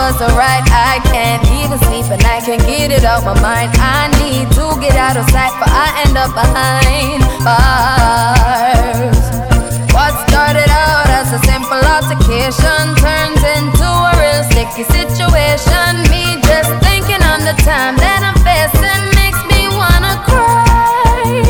was alright. I can't even sleep and I can't get it out my mind. I need to get out of sight, but I end up behind bars. What started out as a simple altercation turns into a real sticky situation. Me just thinking on the time that I'm facing makes me wanna cry.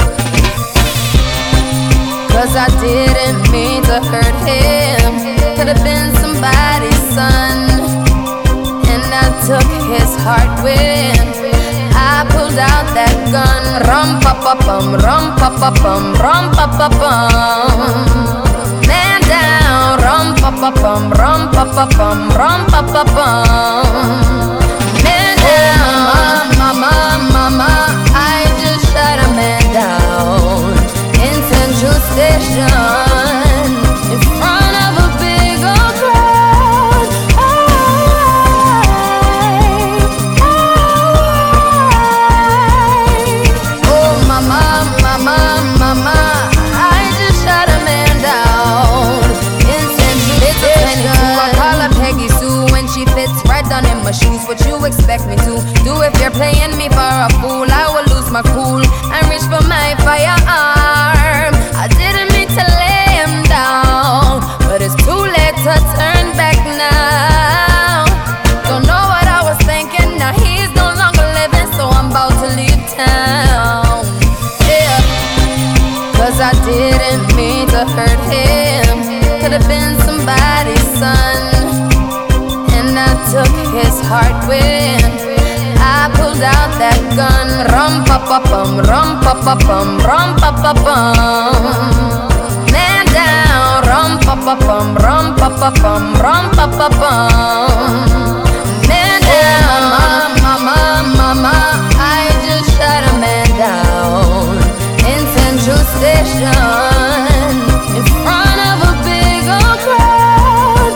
Cause I didn't mean to hurt him. Could've been somebody's son, and I took his heart when I pulled out that gun. Rum pa pa bum, rum pa pa bum, rum pa pa bum. Man down, rum pa pa bum, rum pa pa bum, rum pa pa bum. Man down, mama, mama, I just shot a man down in Central Station in front of a big old crowd. Oh, mama, mama, mama, I just shot a man down in Central Station. I call her Peggy Sue when she fits right down in my shoes. What you expect me to do if you're playing me for a fool? I will lose my cool and reach for my firearm. I didn't mean to lay him down, but it's too late to turn back now. Don't know what I was thinking, now he's no longer living, so I'm about to leave town. Yeah, cause I didn't mean to hurt him. Could've been somebody's son, and I took his heart when I pulled out that gun. Rum pa pa bum, rum pa pa bum, rum pa pa bum. Man down, rum pa pa bum, rum pa pa bum, rum pa pa bum. Man down, mama, mama, I just shot a man down in Central Station in front of a big old crowd.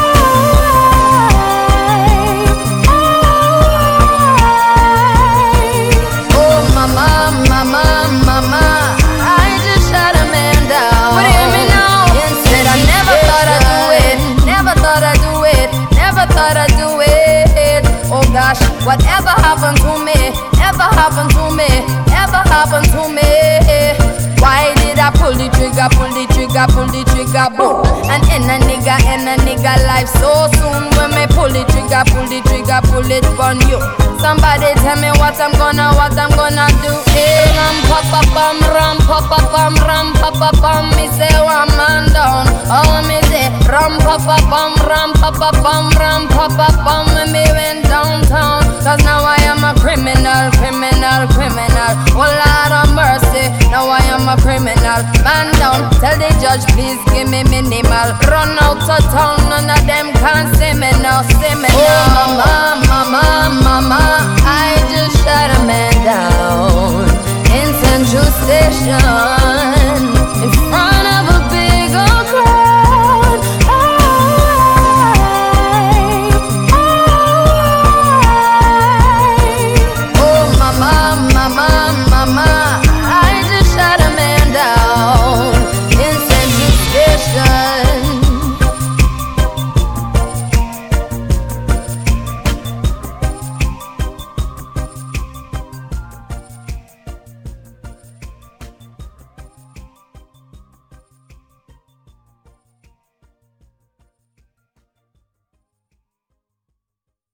Oh, mama, mama, mama, I just shot a man down. But hear me now, said I never thought I'd do it, never thought I'd do it, never thought I'd do it. Oh gosh, whatever happened to me, ever happened to me, ever happened to me? Why did I pull the trigger, pull the trigger, pull the trigger, boom? And in a nigga life so soon. When me pull the trigger, pull it on you. Somebody tell me what I'm gonna do. Hey, rum pa pa bum, rum pa pa bum, rum pa pa bum. Me say one man down. Oh, me say rum pa pa bum, rum pa pa bum, rum pa pa bum. When me went downtown, cause now I am a criminal, criminal, criminal. Oh Lord of mercy, now I am a criminal. Man down, tell the judge please give me minimal. Run out of town, none of them can see me now, see me now. Oh mama, mama, mama, I just